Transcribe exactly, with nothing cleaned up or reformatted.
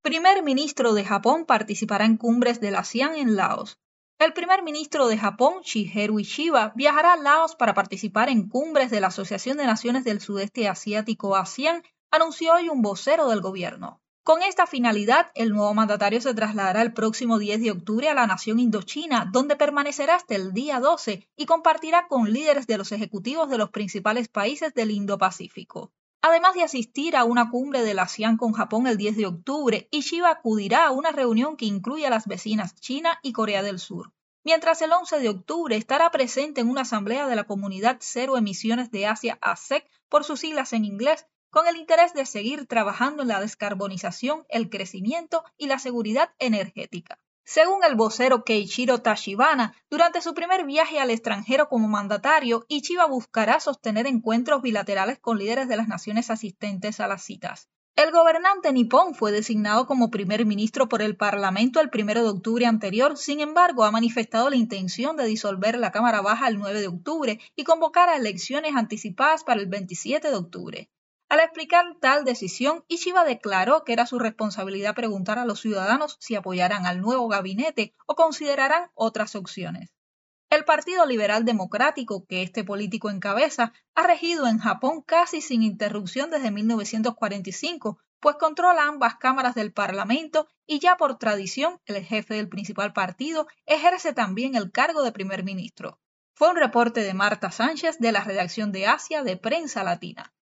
Primer ministro de Japón participará en cumbres de la ASEAN en Laos. El primer ministro de Japón, Shigeru Ishiba, viajará a Laos para participar en cumbres de la Asociación de Naciones del Sudeste Asiático ASEAN, anunció hoy un vocero del gobierno. Con esta finalidad, el nuevo mandatario se trasladará el próximo diez de octubre a la nación Indochina, donde permanecerá hasta el día doce y compartirá con líderes de los ejecutivos de los principales países del Indo-Pacífico. Además de asistir a una cumbre de la ASEAN con Japón el diez de octubre, Ishiba acudirá a una reunión que incluye a las vecinas China y Corea del Sur. Mientras el once de octubre estará presente en una asamblea de la Comunidad Cero Emisiones de Asia A S E C, por sus siglas en inglés, con el interés de seguir trabajando en la descarbonización, el crecimiento y la seguridad energética. Según el vocero Keiichiro Tachibana, durante su primer viaje al extranjero como mandatario, Ishiba buscará sostener encuentros bilaterales con líderes de las naciones asistentes a las citas. El gobernante nipón fue designado como primer ministro por el Parlamento el primero de octubre anterior, sin embargo, ha manifestado la intención de disolver la Cámara Baja el nueve de octubre y convocar a elecciones anticipadas para el veintisiete de octubre. Al explicar tal decisión, Ishiba declaró que era su responsabilidad preguntar a los ciudadanos si apoyarán al nuevo gabinete o considerarán otras opciones. El Partido Liberal Democrático, que este político encabeza, ha regido en Japón casi sin interrupción desde mil novecientos cuarenta y cinco, pues controla ambas cámaras del Parlamento y ya por tradición el jefe del principal partido ejerce también el cargo de primer ministro. Fue un reporte de Marta Sánchez de la redacción de Asia de Prensa Latina.